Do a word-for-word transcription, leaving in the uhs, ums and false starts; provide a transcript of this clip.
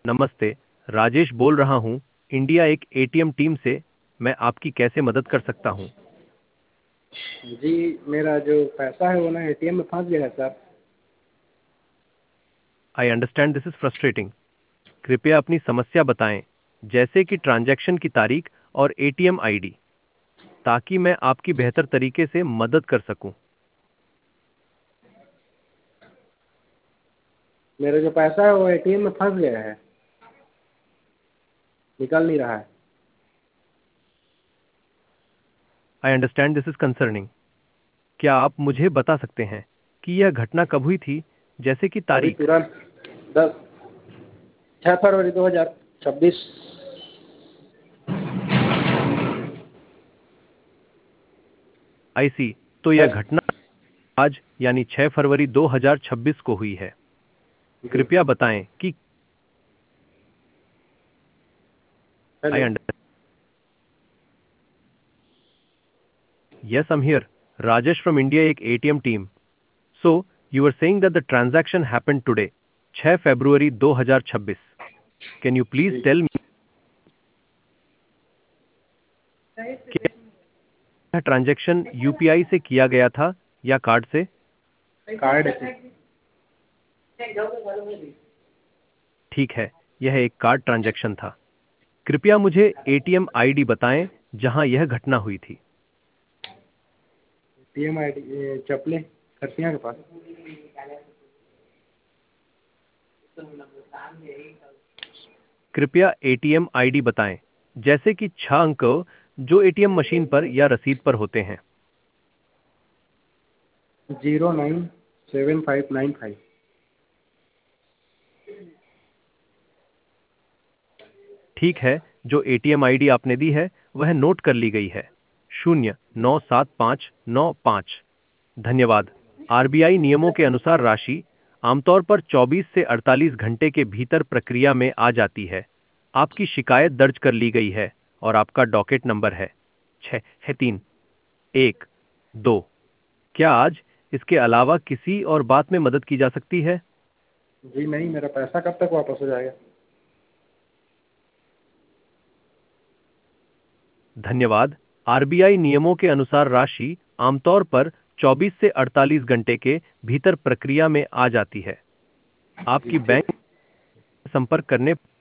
नमस्ते, राजेश बोल रहा हूँ, इंडिया एक एटीएम टीम से। मैं आपकी कैसे मदद कर सकता हूँ? जी, मेरा जो पैसा है वो ना एटीएम में फंस गया है sir. I understand this is frustrating. कृपया अपनी समस्या बताएं, जैसे कि ट्रांजैक्शन की तारीख और एटीएम आईडी, ताकि मैं आपकी बेहतर तरीके से मदद कर सकूं। मेरा जो पैसा है वो एटीएम में फंस गया है, निकल नहीं रहा है। I understand this is concerning. क्या आप मुझे बता सकते हैं कि यह घटना कब हुई थी, जैसे कि अभी तारीख? तुरंत दस छः फरवरी दो हजार छब्बीस। आई सी। तो यह घटना आज यानी छह फरवरी दो हज़ार छब्बीस को हुई है। जी। कृपया बताएं कि I hello. Understand. Yes, I'm here. Rajesh from India एक ATM team. So, you were saying that the transaction happened today, छह फरवरी दो हज़ार छब्बीस. Can you please ji. tell me कि यह ट्रांजैक्शन यूपीआई से किया गया था या कार्ड से? कार्ड से। ठीक है, यह एक कार्ड ट्रांजैक्शन था। कृपया मुझे एटीएम आईडी बताएं जहां यह घटना हुई थी। एटीएम आई डी चपले खरसिया के पास। कृपया एटीएम आईडी बताएं, जैसे कि छह अंक जो एटीएम मशीन पर या रसीद पर होते हैं। Zero nine seven five nine five. ठीक है, जो एटीएम आईडी आपने दी है वह नोट कर ली गई है, शून्य नौ सात पाँच नौ पाँच। धन्यवाद। आरबीआई नियमों के अनुसार राशि आमतौर पर चौबीस से अड़तालीस घंटे के भीतर प्रक्रिया में आ जाती है। आपकी शिकायत दर्ज कर ली गई है और आपका डॉकेट नंबर है छः है तीन एक दो। क्या आज इसके अलावा किसी और बात में मदद की जा सकती है? जी नहीं, मेरा पैसा कब तक वापस हो जाएगा? धन्यवाद। आरबीआई नियमों के अनुसार राशि आमतौर पर चौबीस से अड़तालीस घंटे के भीतर प्रक्रिया में आ जाती है। जी आपकी ठीक। बैंक संपर्क करने